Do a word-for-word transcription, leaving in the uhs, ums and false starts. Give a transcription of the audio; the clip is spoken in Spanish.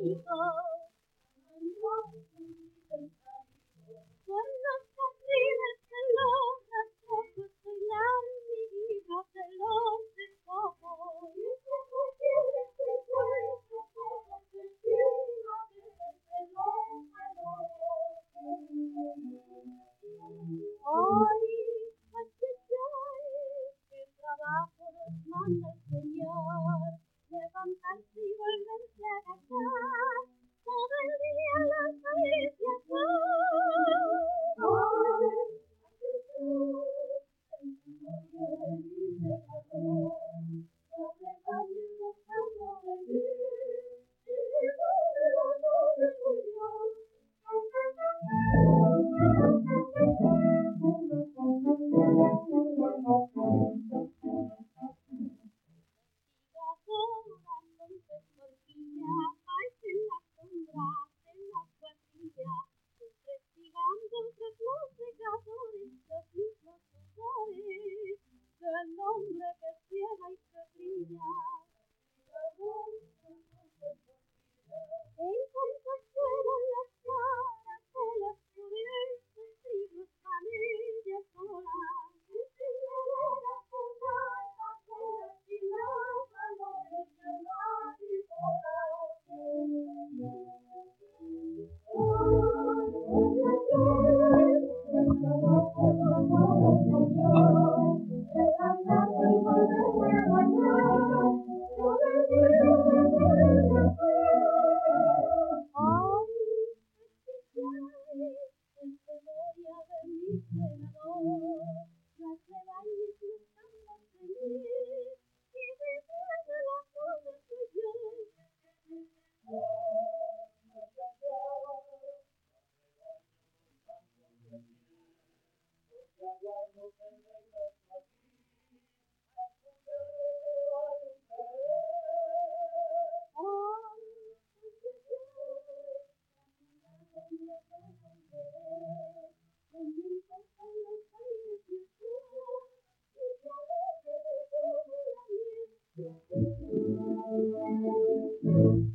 manda el Señor, levantarse y volverse a agachar, todo el día las caricias el hombre que ciega y que brilla. En cuanto fueron las caras de los pudientes tribus familias solas, y sin manera fundada por el valores de la vida. Thank you.